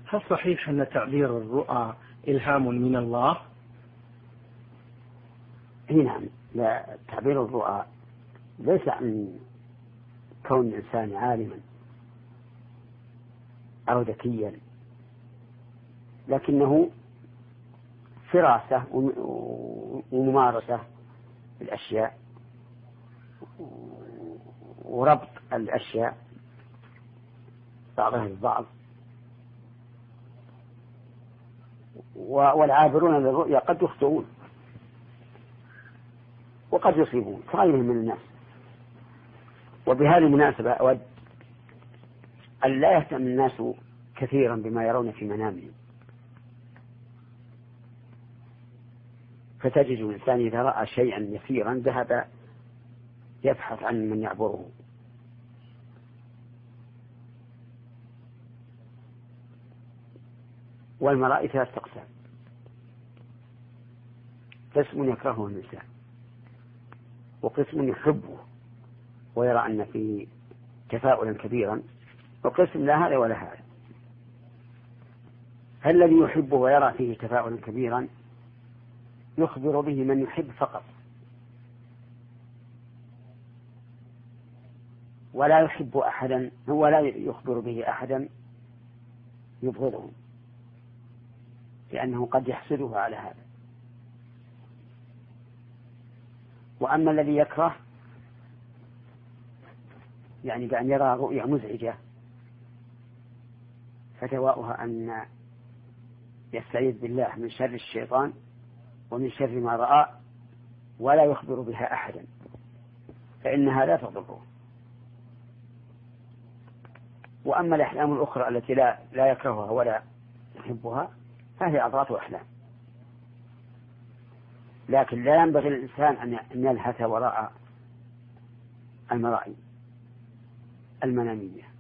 هل صحيح أن تعبير الرؤى إلهام من الله؟ نعم، لا، تعبير الرؤى ليس عن كون الإنسان عالما أو ذكيا، لكنه فراسة وممارسة بالأشياء وربط الأشياء بعضها البعض. والعابرون للرؤيا قد يخطئون وقد يصيبون كغيرهم من الناس. وبهذه المناسبة أود أن لا يهتم الناس كثيرا بما يرون في منامهم، فتجد الإنسان إذا رأى شيئا يسيرا ذهب يبحث عن من يعبره. والمرائي ثلاثة أقسام: قسم يكرهه الإنسان، وقسم يحبه ويرى أن فيه تفاؤلا كبيرا، وقسم لا هذا ولا هذا. فالذي يحبه ويرى فيه تفاؤلا كبيرا يخبر به من يحب فقط، ولا يحب أحدا، هو لا يخبر به أحدا يبغضه، لأنه قد يحسده على هذا. وأما الذي يكره، يعني بأن يرى رؤيا مزعجة، فدواؤها أن يستعيذ بالله من شر الشيطان ومن شر ما رأى، ولا يخبر بها أحدا، فإنها لا تضره. وأما الأحلام الأخرى التي لا يكرهها ولا يحبها فهي أضغاث أحلام، لكن لا ينبغي للإنسان أن يلهث وراء المرائي المنامية.